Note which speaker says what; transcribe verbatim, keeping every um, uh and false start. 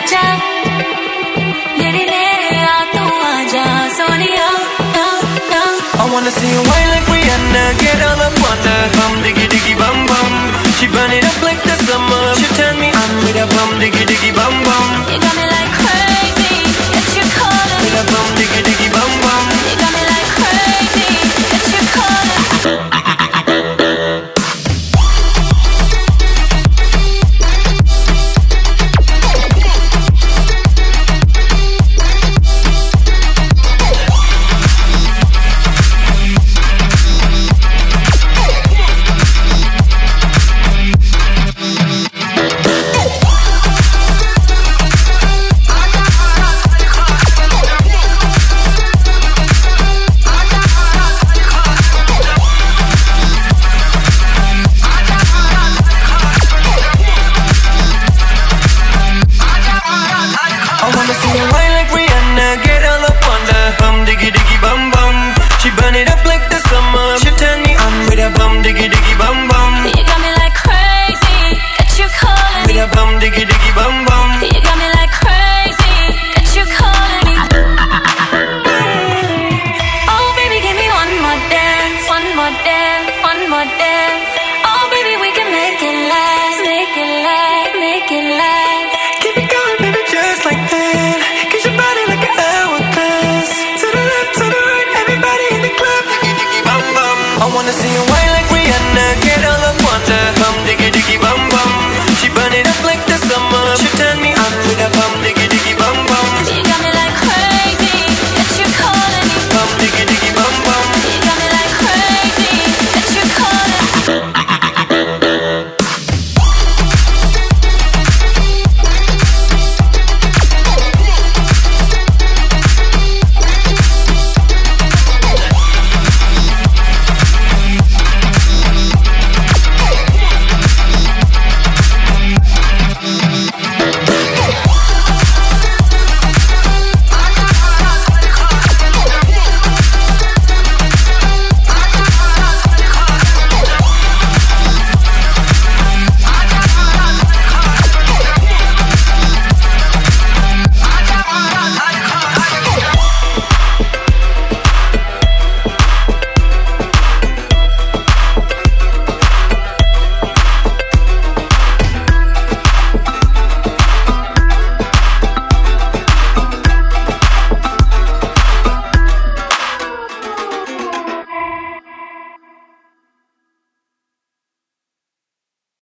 Speaker 1: आजा मेरे मेरे आ तू आजा Sonia.
Speaker 2: I wanna see you wine like Rihanna, get all up on her bum diggy diggy bum bum. She burn it up like the summer. She turn me on with a bum diggy diggy bum bum.